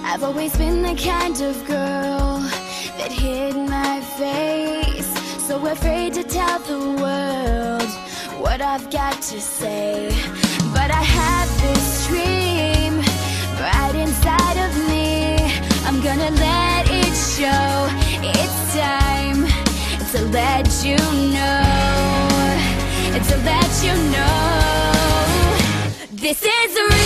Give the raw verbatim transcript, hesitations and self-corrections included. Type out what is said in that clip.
I've always been the kind of girl that hid my face, so afraid to tell the world what I've got to say. But I have this dream right inside of me. I'm gonna let it show. It's time to let you know, to let you know this is real.